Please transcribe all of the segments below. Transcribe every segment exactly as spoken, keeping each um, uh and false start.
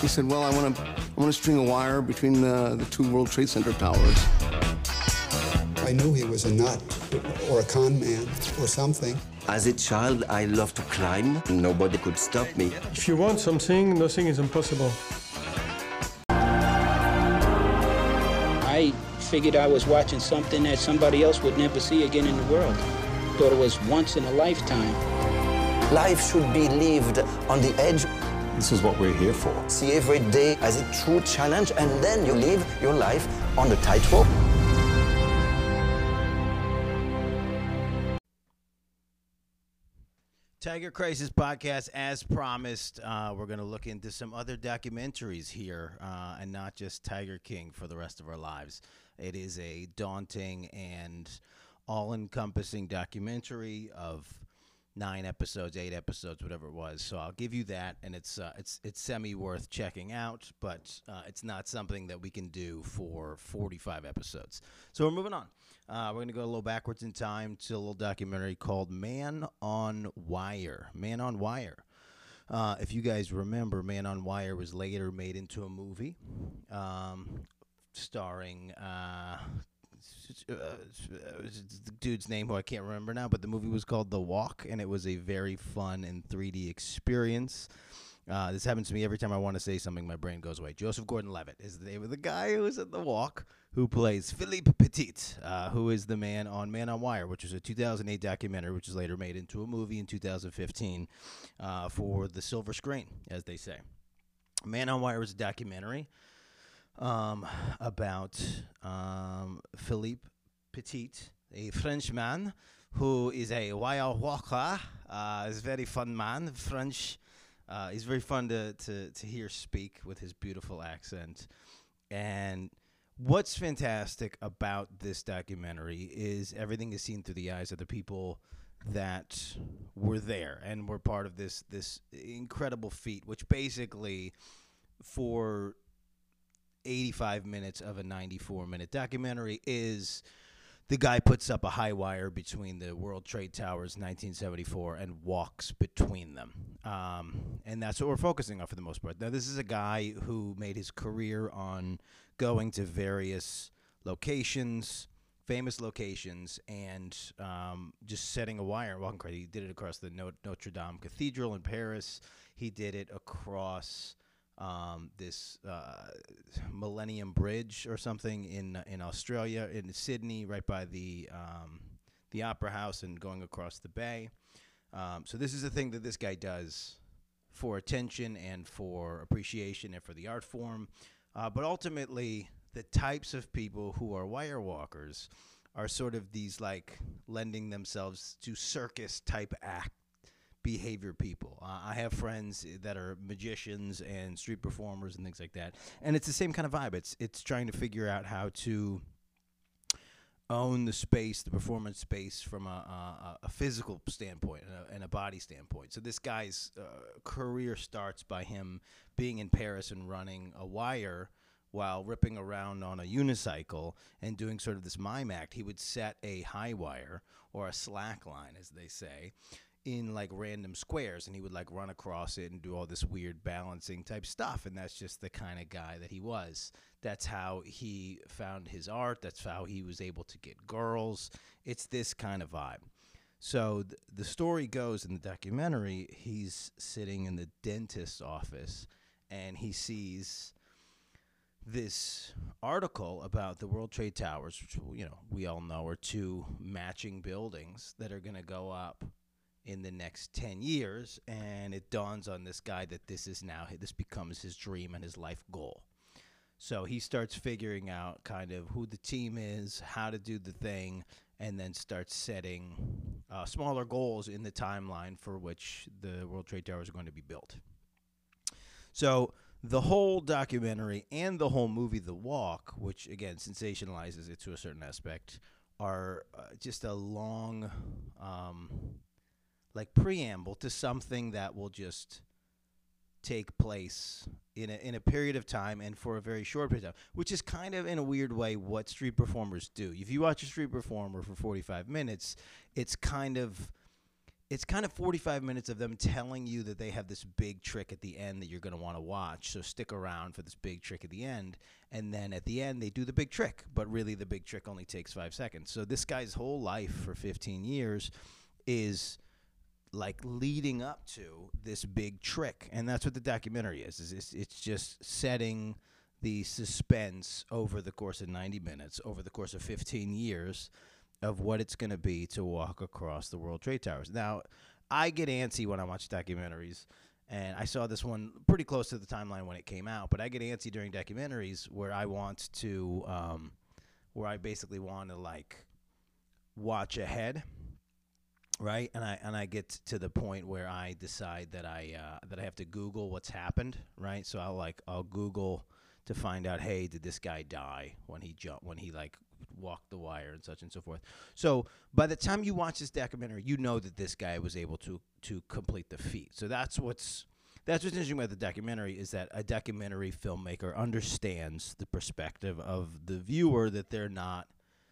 He said, well, I want to I want to string a wire between the, the two World Trade Center towers. I knew he was a nut or a con man or something. As a child, I loved to climb. Nobody could stop me. If you want something, nothing is impossible. I figured I was watching something that somebody else would never see again in the world. Thought it was once in a lifetime. Life should be lived on the edge. This is what we're here for. See every day as a true challenge, and then you live your life on the tightrope. Tiger Crisis Podcast, as promised, uh, we're going to look into some other documentaries here, uh, and not just Tiger King for the rest of our lives. It is a daunting and all-encompassing documentary of nine episodes, eight episodes, whatever it was. So I'll give you that, and it's uh, it's it's semi worth checking out, but uh, it's not something that we can do for forty-five episodes. So we're moving on. Uh, we're going to go a little backwards in time to a little documentary called Man on Wire. Man on Wire. Uh, if you guys remember, Man on Wire was later made into a movie um, starring... Uh, Uh, the dude's name who I can't remember now, but the movie was called The Walk, and it was a very fun and three D experience. Uh, this happens to me every time I want to say something, my brain goes away. Joseph Gordon-Levitt is the name of the guy who is at The Walk, who plays Philippe Petit, uh, who is the man on Man on Wire, which was a two thousand eight documentary, which was later made into a movie in two thousand fifteen uh, for the silver screen, as they say. Man on Wire is a documentary Um, about um, Philippe Petit, a Frenchman who is a wire walker. Uh, he's a very fun man, French. Uh, he's very fun to, to, to hear speak with his beautiful accent. And what's fantastic about this documentary is everything is seen through the eyes of the people that were there and were part of this this incredible feat, which basically for eighty-five minutes of a ninety-four minute documentary is the guy puts up a high wire between the World Trade Towers in nineteen seventy-four and walks between them. Um, and that's what we're focusing on for the most part. Now, this is a guy who made his career on going to various locations, famous locations, and um, just setting a wire and walking across. He did it across the Notre Dame Cathedral in Paris. He did it across Um, this uh, Millennium Bridge or something in in Australia, in Sydney, right by the um, the Opera House, and going across the bay. Um, so this is the thing that this guy does for attention and for appreciation and for the art form. Uh, but ultimately, the types of people who are wire walkers are sort of these, like, lending themselves to circus type act behavior people. Uh, I have friends that are magicians and street performers and things like that, and it's the same kind of vibe. It's it's trying to figure out how to own the space, the performance space, from a, a, a physical standpoint and a, and a body standpoint. So this guy's uh, career starts by him being in Paris and running a wire while ripping around on a unicycle and doing sort of this mime act. He would set a high wire, or a slack line, as they say, in like random squares, and he would like run across it and do all this weird balancing type stuff. And that's just the kind of guy that he was. That's how he found his art. That's how he was able to get girls. It's this kind of vibe. So th- the story goes in the documentary, he's sitting in the dentist's office and he sees this article about the World Trade Towers, which, you know, we all know are two matching buildings that are going to go up in the next ten years, and it dawns on this guy that this is now, this becomes his dream and his life goal. So he starts figuring out kind of who the team is, how to do the thing, and then starts setting uh, smaller goals in the timeline for which the World Trade Towers are going to be built. So the whole documentary and the whole movie, The Walk, which, again, sensationalizes it to a certain aspect, are uh, just a long... Um, like preamble to something that will just take place in a in a period of time and for a very short period of time, which is kind of in a weird way what street performers do. If you watch a street performer for forty-five minutes, it's kind of it's kind of forty-five minutes of them telling you that they have this big trick at the end that you're going to want to watch. So stick around for this big trick at the end. And then at the end, they do the big trick. But really, the big trick only takes five seconds. So this guy's whole life for fifteen years is like leading up to this big trick. And that's what the documentary is. is it's, it's just setting the suspense over the course of ninety minutes, over the course of fifteen years, of what it's going to be to walk across the World Trade Towers. Now, I get antsy when I watch documentaries, and I saw this one pretty close to the timeline when it came out, but I get antsy during documentaries where I want to, um, where I basically want to, like, watch ahead, right? And I and I get to the point where I decide that I uh, that I have to Google what's happened, right? So I'll, like, I'll Google to find out, hey, did this guy die when he jumped, when he, like, walk the wire and such and so forth. So by the time you watch this documentary, you know that this guy was able to to complete the feat. So that's what's that's what's interesting about the documentary, is that a documentary filmmaker understands the perspective of the viewer, that they're not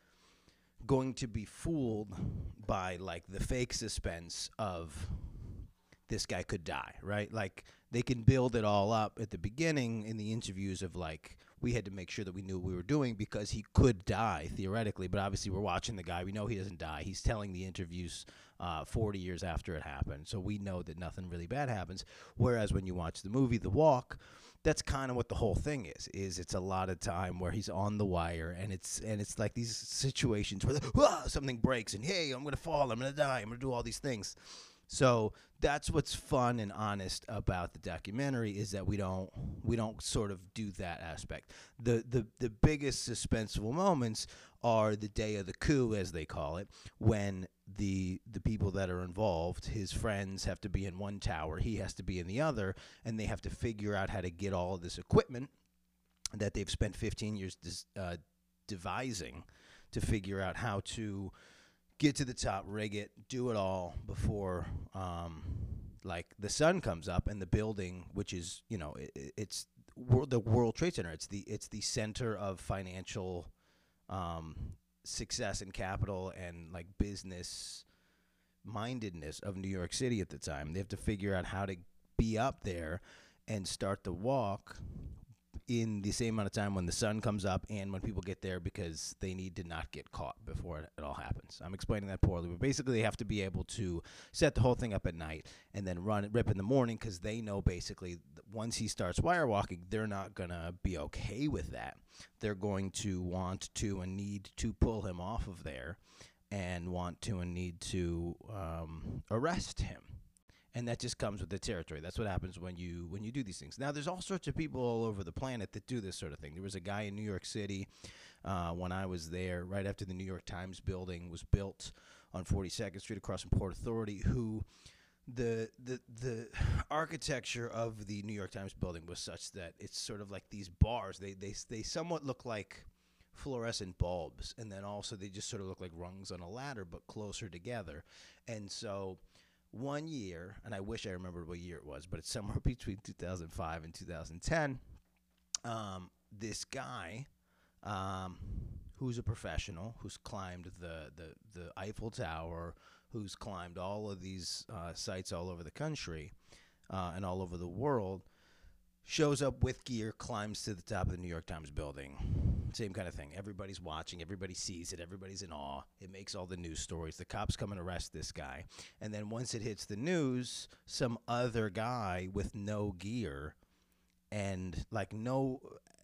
going to be fooled by, like, the fake suspense of this guy could die, right? Like, they can build it all up at the beginning in the interviews of, like, we had to make sure that we knew what we were doing because he could die theoretically, but obviously we're watching the guy. We know he doesn't die. He's telling the interviews uh, forty years after it happened, so we know that nothing really bad happens. Whereas when you watch the movie The Walk, that's kind of what the whole thing is. Is it's a lot of time where he's on the wire, and it's and it's like these situations where ah, something breaks, and hey, I'm gonna fall, I'm gonna die, I'm gonna do all these things. So that's what's fun and honest about the documentary, is that we don't we don't sort of do that aspect. The the the biggest suspenseful moments are the day of the coup, as they call it, when the the people that are involved, his friends, have to be in one tower, he has to be in the other, and they have to figure out how to get all of this equipment that they've spent fifteen years dis, uh, devising to figure out how to get to the top, rig it, do it all before, um, like, the sun comes up and the building, which is, you know, it, it's the World Trade Center. It's the it's the center of financial um, success and capital and, like, business mindedness of New York City at the time. They have to figure out how to be up there and start the walk in the same amount of time when the sun comes up and when people get there, because they need to not get caught before it, it all happens. I'm explaining that poorly, but basically they have to be able to set the whole thing up at night and then run it, rip in the morning, because they know basically that once he starts wire walking, they're not going to be okay with that. They're going to want to and need to pull him off of there and want to and need to um, arrest him. And that just comes with the territory. That's what happens when you when you do these things. Now, there's all sorts of people all over the planet that do this sort of thing. There was a guy in New York City uh, when I was there, right after the New York Times building was built on forty-second Street across from Port Authority, who the the the architecture of the New York Times building was such that it's sort of like these bars. They they they somewhat look like fluorescent bulbs, and then also they just sort of look like rungs on a ladder, but closer together. And so one year, and I wish I remembered what year it was, but it's somewhere between two thousand five and two thousand ten, um, this guy, um, who's a professional, who's climbed the, the, the Eiffel Tower, who's climbed all of these uh, sites all over the country uh, and all over the world, shows up with gear, climbs to the top of the New York Times building. Same kind of thing. Everybody's watching. Everybody sees it. Everybody's in awe. It makes all the news stories. The cops come and arrest this guy. And then once it hits the news, some other guy with no gear and, like, no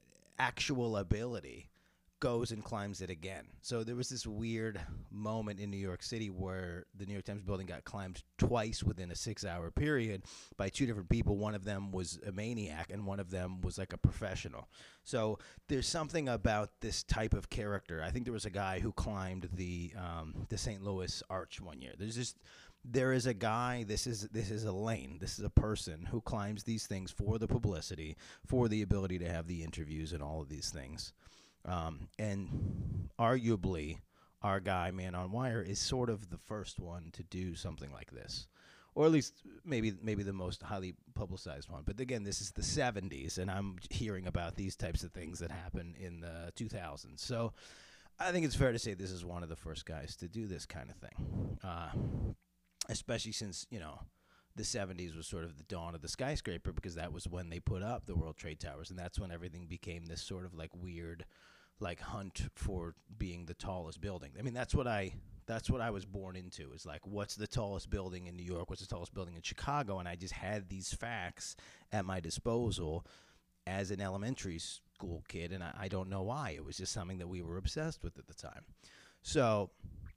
actual ability goes and climbs it again. So there was this weird moment in New York City where the New York Times building got climbed twice within a six-hour period by two different people. One of them was a maniac, and one of them was like a professional. So there's something about this type of character. I think there was a guy who climbed the um, the Saint Louis Arch one year. There's just there is a guy. This is this is a lane. This is a person who climbs these things for the publicity, for the ability to have the interviews and all of these things. Um, and arguably, our guy, Man on Wire, is sort of the first one to do something like this, or at least maybe maybe the most highly publicized one. But again, this is the seventies, and I'm hearing about these types of things that happen in the two thousands. So I think it's fair to say this is one of the first guys to do this kind of thing. Uh, especially since, you know, the seventies was sort of the dawn of the skyscraper, because that was when they put up the World Trade Towers, and that's when everything became this sort of like weird, like hunt for being the tallest building. I mean, that's what I that's what I was born into, is like, what's the tallest building in New York? What's the tallest building in Chicago? And I just had these facts at my disposal as an elementary school kid, and I, I don't know why. It was just something that we were obsessed with at the time. So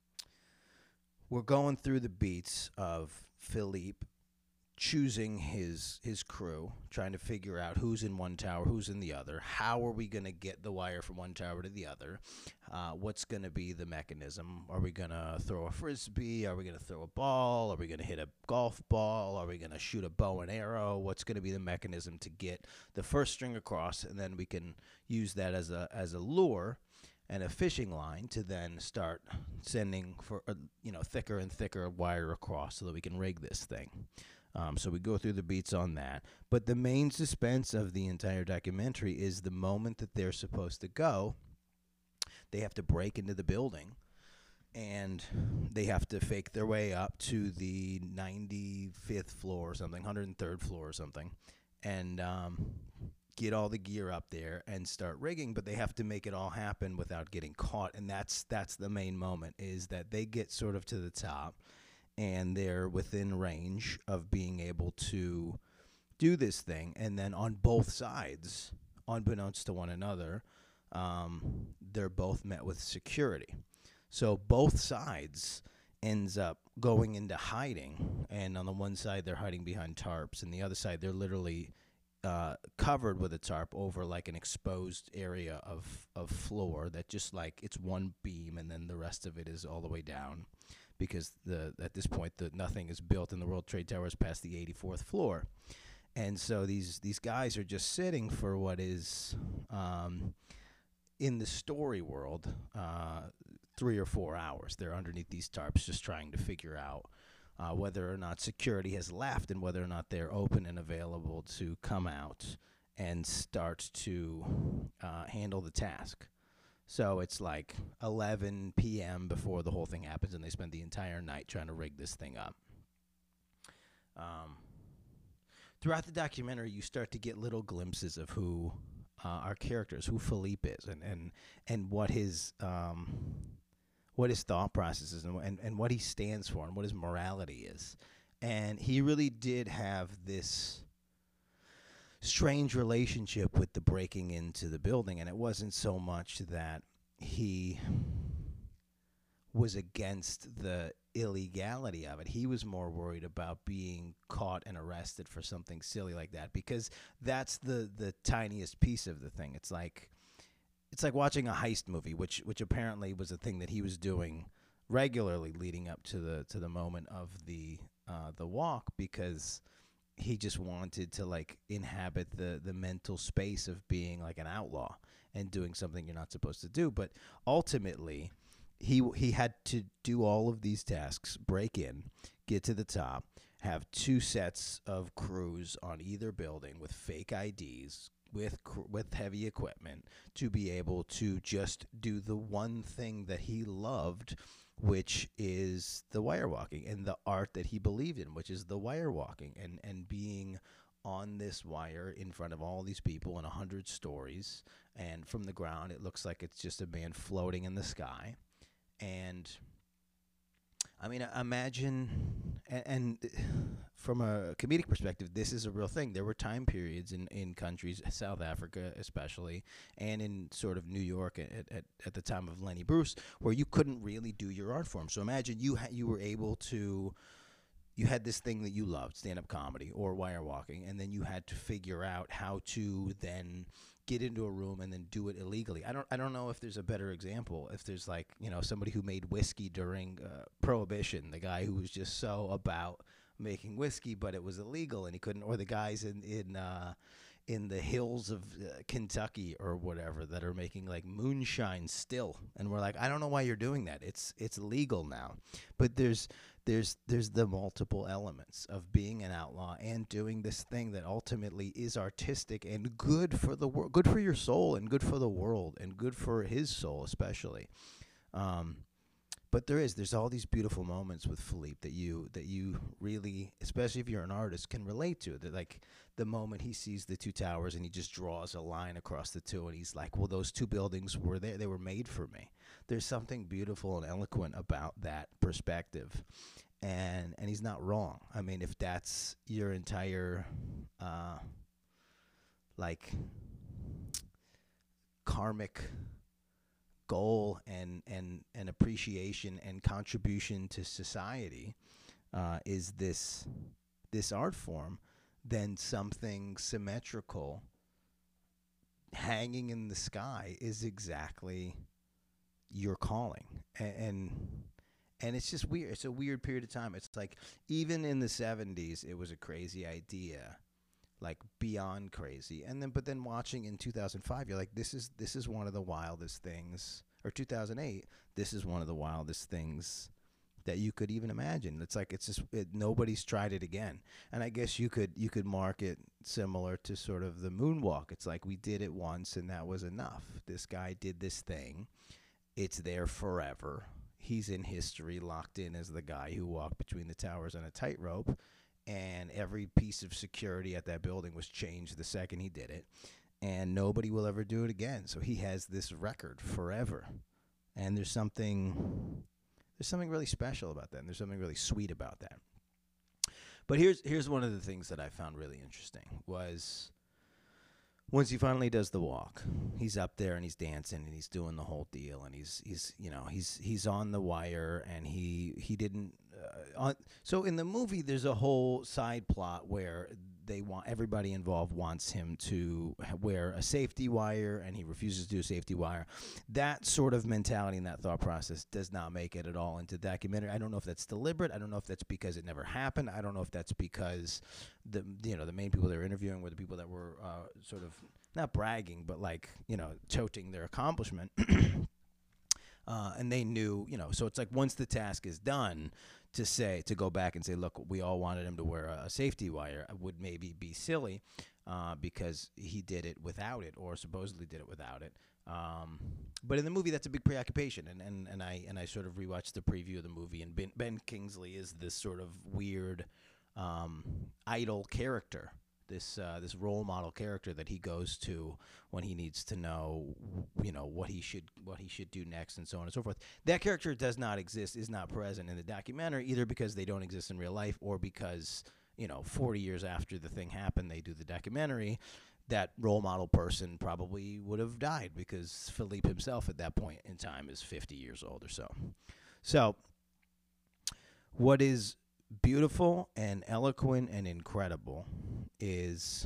we're going through the beats of Philippe choosing his his crew, trying to figure out who's in one tower, who's in the other. How are we going to get the wire from one tower to the other? Uh, what's going to be the mechanism? Are we going to throw a frisbee? Are we going to throw a ball? Are we going to hit a golf ball? Are we going to shoot a bow and arrow? What's going to be the mechanism to get the first string across, and then we can use that as a as a lure and a fishing line to then start sending for uh, you know thicker and thicker wire across so that we can rig this thing. Um, so we go through the beats on that. But the main suspense of the entire documentary is the moment that they're supposed to go. They have to break into the building, and they have to fake their way up to the ninety-fifth floor or something, one hundred third floor or something, and um, get all the gear up there and start rigging. But they have to make it all happen without getting caught, and that's that's the main moment, is that they get sort of to the top, and they're within range of being able to do this thing. And then on both sides, unbeknownst to one another, um, they're both met with security. So both sides ends up going into hiding. And on the one side, they're hiding behind tarps. And the other side, they're literally uh, covered with a tarp over like an exposed area of, of floor that just like it's one beam, and then the rest of it is all the way down. Because the at this point, the nothing is built in the World Trade Towers past the eighty-fourth floor. And so these these guys are just sitting for what is, um, in the story world, uh, three or four hours. They're underneath these tarps just trying to figure out uh, whether or not security has left, and whether or not they're open and available to come out and start to uh, handle the task. So it's like eleven p.m. before the whole thing happens, and they spend the entire night trying to rig this thing up. Um, throughout the documentary, you start to get little glimpses of who uh, our characters, who Philippe is, and and, and what his um, what his thought process is, and, and and what he stands for, and what his morality is. And he really did have this strange relationship with the breaking into the building, and it wasn't so much that he was against the illegality of it. He was more worried about being caught and arrested for something silly like that, because that's the the tiniest piece of the thing. It's like it's like watching a heist movie, which which apparently was a thing that he was doing regularly leading up to the to the moment of the uh, the walk, because he just wanted to like inhabit the the mental space of being like an outlaw and doing something you're not supposed to do. But ultimately, he he had to do all of these tasks, break in, get to the top, have two sets of crews on either building with fake I Ds, with cr- with heavy equipment, to be able to just do the one thing that he loved, which is the wire walking and the art that he believed in, which is the wire walking and, and being on this wire in front of all these people in a hundred stories. And from the ground, it looks like it's just a man floating in the sky. And I mean, imagine, and, and from a comedic perspective, this is a real thing. There were time periods in, in countries, South Africa especially, and in sort of New York at, at, at the time of Lenny Bruce, where you couldn't really do your art form. So imagine you ha- you were able to, you had this thing that you loved, stand-up comedy or wire walking, and then you had to figure out how to then get into a room and then do it illegally. I don't I don't know if there's a better example. If there's like, you know, somebody who made whiskey during uh, Prohibition, the guy who was just so about making whiskey, but it was illegal and he couldn't, or the guys in in uh, in the hills of uh, Kentucky or whatever that are making like moonshine still, and we're like, I don't know why you're doing that. It's it's legal now. But there's there's there's the multiple elements of being an outlaw and doing this thing that ultimately is artistic and good for the world, good for your soul, and good for the world, and good for his soul especially. Um, but there is there's all these beautiful moments with Philippe that you that you really, especially if you're an artist, can relate to. That like the moment he sees the two towers and he just draws a line across the two, and he's like, well, those two buildings were there, they were made for me. There's something beautiful and eloquent about that perspective, and and he's not wrong. I mean, if that's your entire uh like karmic goal and and and appreciation and contribution to society uh, is this this art form, then something symmetrical hanging in the sky is exactly your calling. And, and and it's just weird. It's a weird period of time. It's like even in the seventies, it was a crazy idea. Like beyond crazy, and then but then watching in two thousand five, you're like, this is this is one of the wildest things. Or two thousand eight, this is one of the wildest things that you could even imagine. It's like it's just it, nobody's tried it again. And I guess you could you could mark it similar to sort of the moonwalk. It's like we did it once and that was enough. This guy did this thing. It's there forever. He's in history, locked in as the guy who walked between the towers on a tightrope. And every piece of security at that building was changed the second he did it. And nobody will ever do it again. So he has this record forever. And there's something there's something really special about that. And there's something really sweet about that. But here's here's one of the things that I found really interesting was once he finally does the walk, he's up there and he's dancing and he's doing the whole deal, and he's he's you know he's he's on the wire, and he he didn't. Uh, on, so in the movie, there's a whole side plot where they want everybody involved wants him to wear a safety wire, and he refuses to do a safety wire. That sort of mentality and that thought process does not make it at all into the documentary. I don't know if that's deliberate. I don't know if that's because it never happened. I don't know if that's because the you know the main people they were interviewing were the people that were uh, sort of not bragging, but like you know touting their accomplishment. Uh, and they knew, you know, so it's like once the task is done, to say, to go back and say, look, we all wanted him to wear a, a safety wire would maybe be silly uh, because he did it without it, or supposedly did it without it. Um, but in the movie, that's a big preoccupation. And, and, and I and I sort of rewatched the preview of the movie, and Ben, Ben Kingsley is this sort of weird um, idol character. This uh, this role model character that he goes to when he needs to know, you know, what he should what he should do next, and so on and so forth. That character does not exist, is not present in the documentary, either because they don't exist in real life, or because, you know, forty years after the thing happened, they do the documentary. That role model person probably would have died, because Philippe himself at that point in time is fifty years old or so. So, what is beautiful and eloquent and incredible is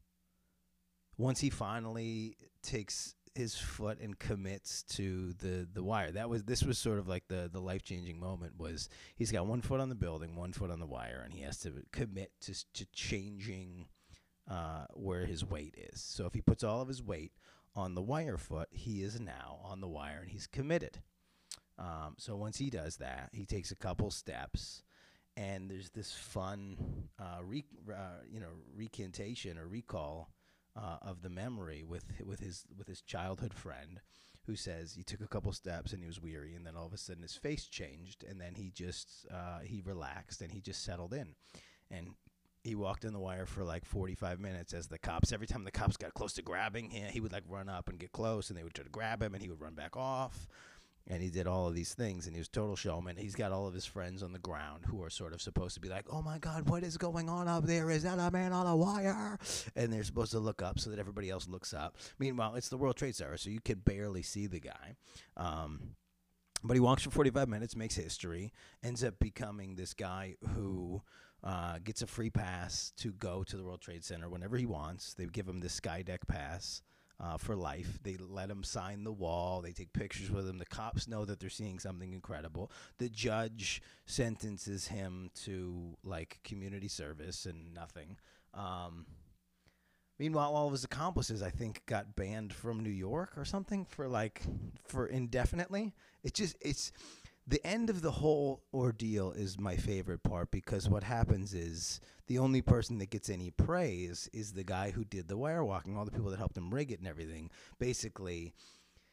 once he finally takes his foot and commits to the the wire. That was this was sort of like the the life-changing moment. Was he's got one foot on the building, one foot on the wire, and he has to commit to to changing uh, where his weight is. So if he puts all of his weight on the wire foot, he is now on the wire and he's committed. Um, so once he does that, he takes a couple steps. And there's this fun, uh, re, uh, you know, recantation or recall uh, of the memory with with his with his childhood friend, who says he took a couple steps and he was weary, and then all of a sudden his face changed, and then he just uh, he relaxed and he just settled in, and he walked in the wire for like forty-five minutes as the cops. Every time the cops got close to grabbing him, he would like run up and get close, and they would try to grab him, and he would run back off. And he did all of these things, and he was a total showman. He's got all of his friends on the ground who are sort of supposed to be like, oh, my God, what is going on up there? Is that a man on a wire? And they're supposed to look up so that everybody else looks up. Meanwhile, it's the World Trade Center, so you can barely see the guy. Um, but he walks for forty-five minutes, makes history, ends up becoming this guy who uh, gets a free pass to go to the World Trade Center whenever he wants. They give him this Skydeck pass. Uh, for life. They let him sign the wall. They take pictures with him. The cops know that they're seeing something incredible. The judge sentences him to, like, community service and nothing. Um, meanwhile, all of his accomplices, I think, got banned from New York or something for, like, for indefinitely. It just, it's, the end of the whole ordeal is my favorite part, because what happens is the only person that gets any praise is the guy who did the wire walking, all the people that helped him rig it and everything. Basically,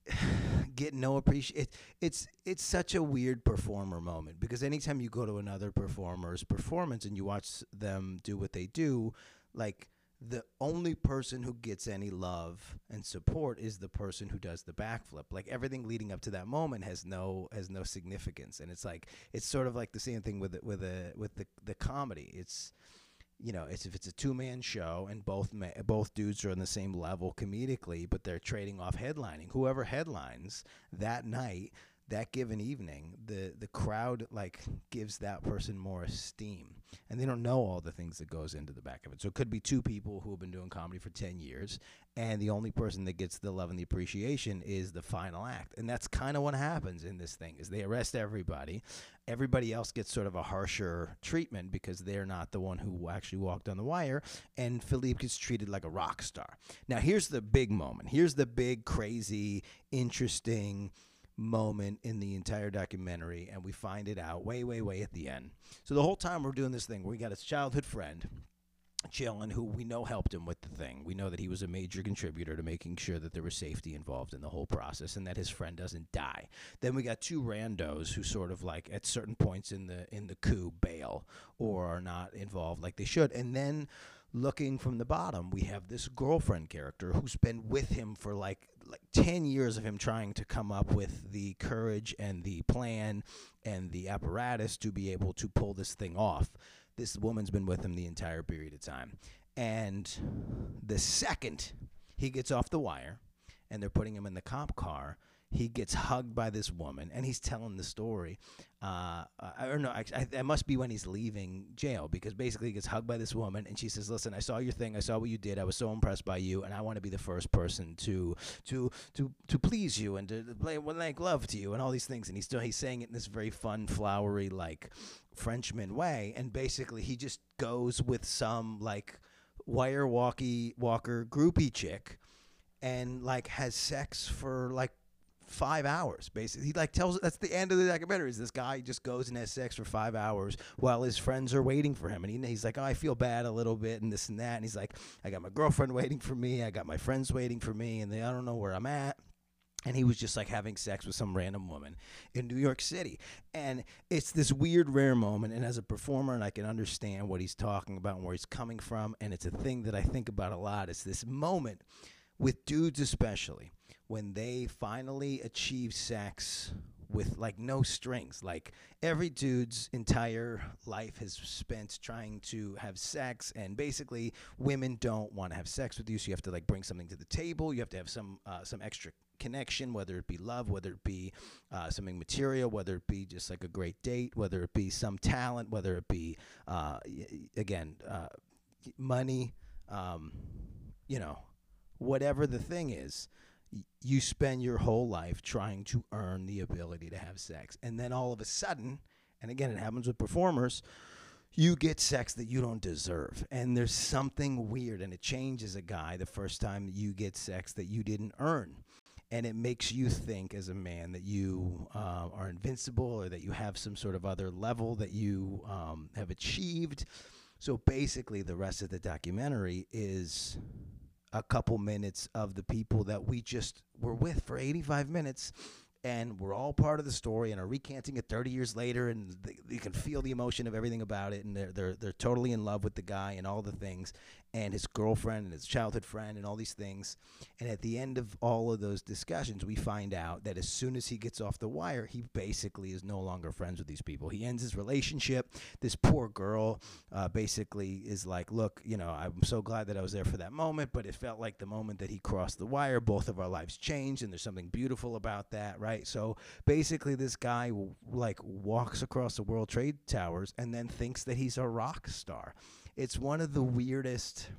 get no appreciation. It, it's it's such a weird performer moment, because anytime you go to another performer's performance and you watch them do what they do, like, the only person who gets any love and support is the person who does the backflip. Like, everything leading up to that moment has no has no significance, and it's like it's sort of like the same thing with it, with a with the the comedy. It's, you know, it's if it's a two-man show and both ma- both dudes are on the same level comedically, but they're trading off headlining. Whoever headlines that night, that given evening, the the crowd, like, gives that person more esteem, and they don't know all the things that goes into the back of it. So it could be two people who have been doing comedy for ten years, and the only person that gets the love and the appreciation is the final act. And that's kind of what happens in this thing, is they arrest everybody. Everybody else gets sort of a harsher treatment because they're not the one who actually walked on the wire, and Philippe gets treated like a rock star. Now, here's the big moment. Here's the big, crazy, interesting moment in the entire documentary, and we find it out way, way, way at the end. So the whole time we're doing this thing, we got his childhood friend, Chillin, who we know helped him with the thing. We know that he was a major contributor to making sure that there was safety involved in the whole process and that his friend doesn't die. Then we got two randos who sort of, like, at certain points in the in the coup bail or are not involved like they should. And then looking from the bottom, we have this girlfriend character who's been with him for like like ten years of him trying to come up with the courage and the plan and the apparatus to be able to pull this thing off. This woman's been with him the entire period of time. And the second he gets off the wire and they're putting him in the cop car, he gets hugged by this woman, and he's telling the story. Uh, I don't know. I, I, that must be when he's leaving jail, because basically he gets hugged by this woman, and she says, "Listen, I saw your thing. I saw what you did. I was so impressed by you, and I want to be the first person to to to to please you and to play like love to you and all these things." And he's still he's saying it in this very fun, flowery, like Frenchman way, and basically he just goes with some like wire walkie walker groupie chick, and like has sex for like five hours, basically. He like tells that's the end of the documentary. Is this guy just goes and has sex for five hours while his friends are waiting for him, and he, he's like, "Oh, I feel bad a little bit," and this and that. And he's like, "I got my girlfriend waiting for me. I got my friends waiting for me, and they I don't know where I'm at." And he was just like having sex with some random woman in New York City. And it's this weird, rare moment. And as a performer, and I can understand what he's talking about and where he's coming from, and it's a thing that I think about a lot. It's this moment with dudes especially, when they finally achieve sex with like no strings. Like every dude's entire life has spent trying to have sex, and basically women don't want to have sex with you, so you have to like bring something to the table. You have to have some uh, some extra connection, whether it be love, whether it be uh, something material, whether it be just like a great date, whether it be some talent, whether it be uh, again uh, money, um, you know, whatever the thing is. You spend your whole life trying to earn the ability to have sex. And then all of a sudden, and again, it happens with performers, you get sex that you don't deserve. And there's something weird, and it changes a guy the first time you get sex that you didn't earn. And it makes you think as a man that you uh, are invincible, or that you have some sort of other level that you um, have achieved. So basically, the rest of the documentary is a couple minutes of the people that we just were with for eighty-five minutes, and we're all part of the story and are recanting it thirty years later, and they, you can feel the emotion of everything about it, and they're they're they're totally in love with the guy and all the things, and his girlfriend and his childhood friend and all these things. And at the end of all of those discussions, we find out that as soon as he gets off the wire, he basically is no longer friends with these people. He ends his relationship. This poor girl uh, basically is like, "Look, you know, I'm so glad that I was there for that moment, but it felt like the moment that he crossed the wire, both of our lives changed, and there's something beautiful about that," right? So basically this guy like walks across the World Trade Towers and then thinks that he's a rock star. It's one of the weirdest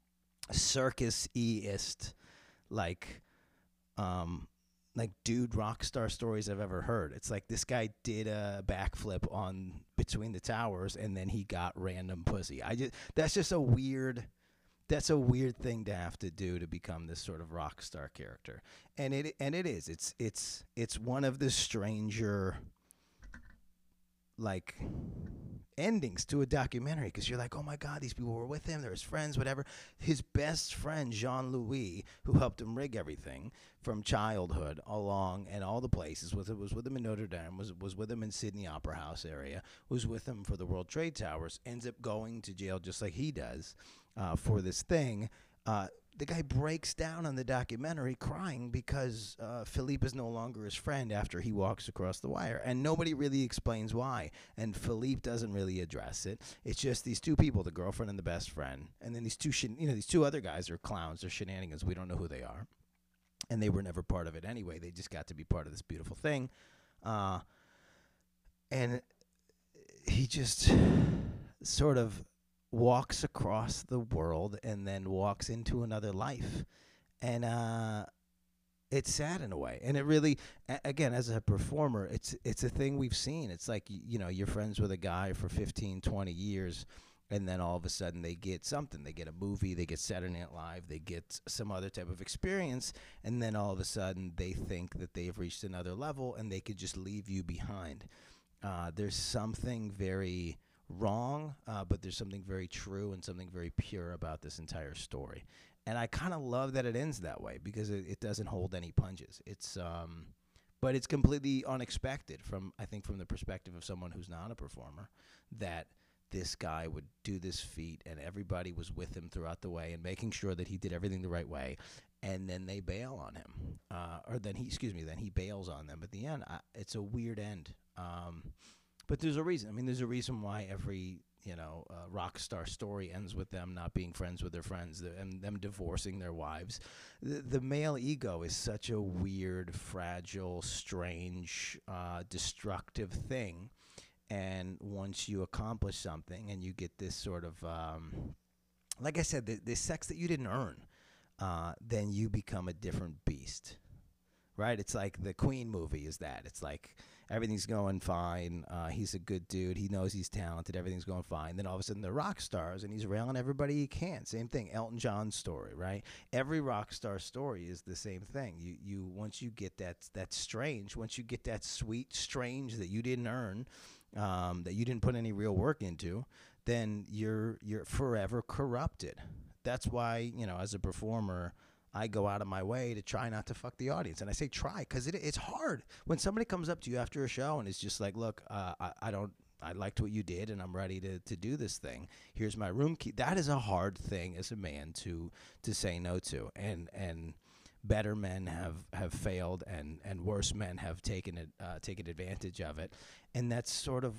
circus-iest, like, um, like dude rock star stories I've ever heard. It's like this guy did a backflip on between the towers, and then he got random pussy. I just that's just a weird. That's a weird thing to have to do to become this sort of rock star character, and it and it is. It's it's it's one of the stranger, like, endings to a documentary because you're like, oh my God, these people were with him, they're his friends, whatever. His best friend, Jean-Louis, who helped him rig everything from childhood along and all the places, was, was with him in Notre Dame, was, was with him in Sydney Opera House area, was with him for the World Trade Towers, ends up going to jail just like he does uh, for this thing. Uh, the guy breaks down on the documentary crying because uh, Philippe is no longer his friend after he walks across the wire. And nobody really explains why. And Philippe doesn't really address it. It's just these two people, the girlfriend and the best friend. And then these two, shen- you know, these two other guys are clowns. They're shenanigans. We don't know who they are. And they were never part of it anyway. They just got to be part of this beautiful thing. Uh, and he just sort of walks across the world and then walks into another life. And uh, it's sad in a way. And it really, a- again, as a performer, it's it's a thing we've seen. It's like, you, you know, you're friends with a guy for fifteen, twenty years, and then all of a sudden they get something. They get a movie, they get Saturday Night Live, they get some other type of experience, and then all of a sudden they think that they've reached another level and they could just leave you behind. Uh, there's something very wrong, uh, but there's something very true and something very pure about this entire story. And I kind of love that it ends that way because it, it doesn't hold any punches. It's, um, but it's completely unexpected from, I think, from the perspective of someone who's not a performer, that this guy would do this feat and everybody was with him throughout the way and making sure that he did everything the right way. And then they bail on him, uh, or then he, excuse me, then he bails on them at the end. I, it's a weird end. Um, But there's a reason. I mean, there's a reason why every, you know, uh, rock star story ends with them not being friends with their friends the, and them divorcing their wives. The, the male ego is such a weird, fragile, strange, uh, destructive thing. And once you accomplish something and you get this sort of, um, like I said, the, the sex that you didn't earn, uh, then you become a different beast. Right? It's like the Queen movie is that. It's like everything's going fine. Uh, he's a good dude. He knows he's talented. Everything's going fine. Then all of a sudden they're rock stars and he's railing everybody he can. Same thing. Elton John's story, right? Every rock star story is the same thing. You you once you get that that strange, once you get that sweet strange that you didn't earn, um, that you didn't put any real work into, then you're you're forever corrupted. That's why, you know, as a performer, I go out of my way to try not to fuck the audience. And I say try because it, it's hard. When somebody comes up to you after a show and it's just like, look, uh, I, I don't, I liked what you did and I'm ready to, to do this thing. Here's my room key. That is a hard thing as a man to to say no to. And and better men have, have failed and, and worse men have taken it, uh, taken advantage of it. And that's sort of...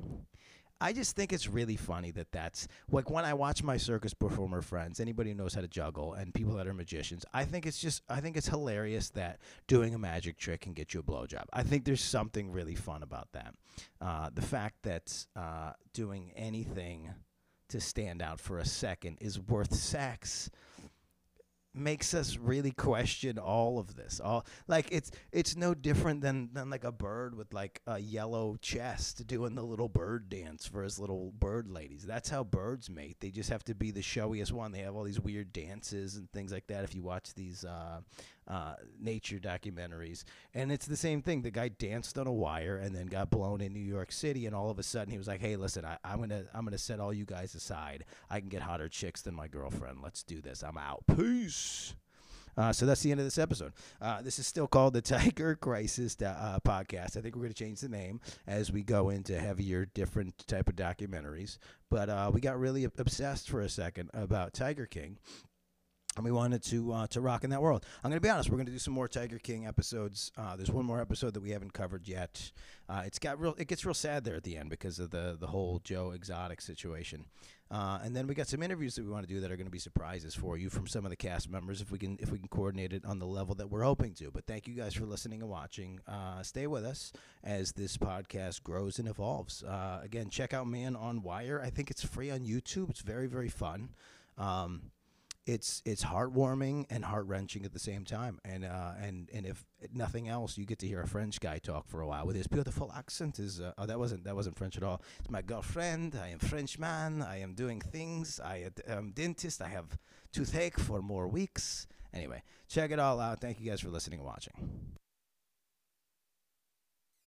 I just think it's really funny that that's, like when I watch my circus performer friends, anybody who knows how to juggle, and people that are magicians, I think it's just, I think it's hilarious that doing a magic trick can get you a blowjob. I think there's something really fun about that. Uh, the fact that uh, doing anything to stand out for a second is worth sex makes us really question all of this. All like it's it's no different than than like a bird with like a yellow chest doing the little bird dance for his little bird ladies. That's how birds mate. They just have to be the showiest one. They have all these weird dances and things like that if you watch these uh uh nature documentaries. And it's the same thing. The guy danced on a wire and then got blown in New York City, and all of a sudden he was like, hey, listen, I, I'm gonna I'm gonna set all you guys aside. I can get hotter chicks than my girlfriend. Let's do this. I'm out. Peace. Uh, so that's the end of this episode. Uh, this is still called the Tiger Crisis uh, podcast. I think we're going to change the name as we go into heavier, different type of documentaries. But uh, we got really obsessed for a second about Tiger King. And we wanted to uh, to rock in that world. I'm going to be honest. We're going to do some more Tiger King episodes. Uh, there's one more episode that we haven't covered yet. Uh, it's got real. It gets real sad there at the end because of the the whole Joe Exotic situation. Uh, and then we got some interviews that we want to do that are going to be surprises for you from some of the cast members if we can if we can coordinate it on the level that we're hoping to. But thank you guys for listening and watching. Uh, stay with us as this podcast grows and evolves. Uh, again, check out Man on Wire. I think it's free on YouTube. It's very very fun. Um, It's it's heartwarming and heart-wrenching at the same time. And uh, and and if nothing else, you get to hear a French guy talk for a while with his beautiful accent. His, uh, oh, that wasn't that wasn't French at all. It's my girlfriend. I am Frenchman. I am doing things. I am dentist. I have toothache for more weeks. Anyway, check it all out. Thank you guys for listening and watching.